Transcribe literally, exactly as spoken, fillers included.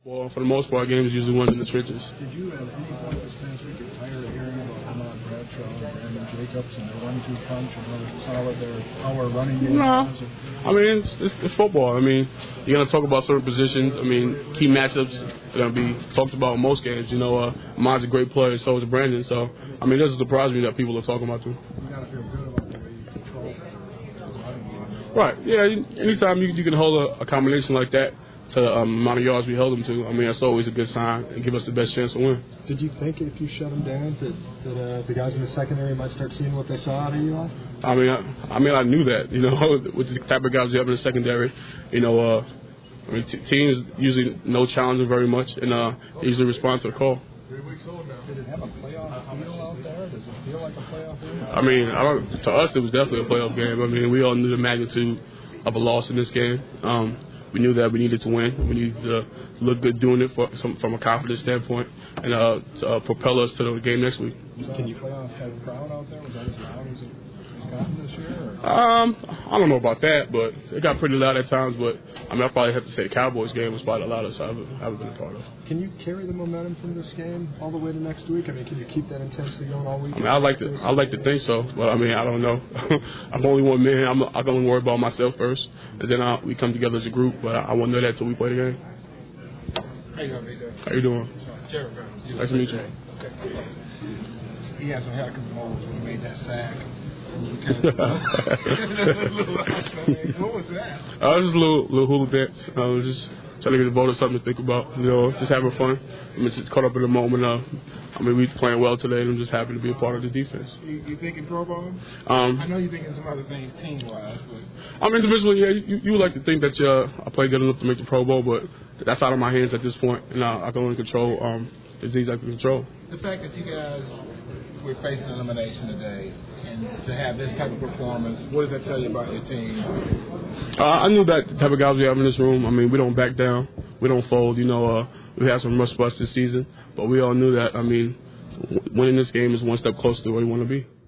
Well, for the most part, games usually won in the trenches. Did you at any point this past week get tired of hearing about Ahmad Bradshaw and Brandon Jacobs and their one two punch and how solid their power running game no. was? I mean, it's, it's, it's football. I mean, you're going to talk about certain positions. I mean, key matchups are going to be talked about in most games. You know, uh, Ahmad's a great player, so is Brandon. So, I mean, it doesn't surprise me that people are talking about him. You got to feel good about the way you control the running game. Right. Yeah, anytime you, you can hold a, a combination like that, to the um, amount of yards we held them to, I mean, that's always a good sign and give us the best chance to win. Did you think if you shut them down that, that uh, the guys in the secondary might start seeing what they saw out of you all? I mean, I, I mean, I knew that, you know, with the type of guys we have in the secondary, you know, uh, I mean, t- teams usually no challenge very much, and uh, they usually respond to the call. Did it have a playoff feel out there? Does it feel like a playoff game? I mean, I don't, to us, it was definitely a playoff game. I mean, we all knew the magnitude of a loss in this game. Um, We knew that we needed to win. We needed to look good doing it for, some, from a confidence standpoint and uh, to uh, propel us to the game next week. Was that a playoff type crowd out there? Was that as loud as it has gotten this year? Or? Um, I don't know about that, but it got pretty loud at times. But I mean, I probably have to say the Cowboys game was probably the loudest I've ever been a part of. Can you carry the momentum from this game all the way to next week? I mean, can you keep that intensity going all week? I mean, I like to, I like to think so, but I mean, I don't know. I'm only one man. I'm, I can only worry about myself first, and then I, we come together as a group. But I, I won't know that until we play the game. How you doing, B J? How you doing? Jared. Nice to meet you. Okay. He had some heck of moments when he made that sack. What was that? Uh, it was just a little, little hula dance. I was just trying to get the voters something to think about. You know, just having fun. I mean, just caught up in the moment. Uh, I mean, we playing well today, and I'm just happy to be a part of the defense. You, you thinking Pro Bowl? Um, I know you're thinking some other things team-wise, but I mean, individually, yeah, you, you would like to think that uh, I play good enough to make the Pro Bowl, but that's out of my hands at this point, and uh, I can only control um, the things I can control. The fact that you guys were facing elimination today, and to have this type of performance, what does that tell you about your team? Uh, I knew that the type of guys we have in this room. I mean, we don't back down, we don't fold. You know, uh, we had some rust busts this season, but we all knew that. I mean, winning this game is one step closer to where we want to be.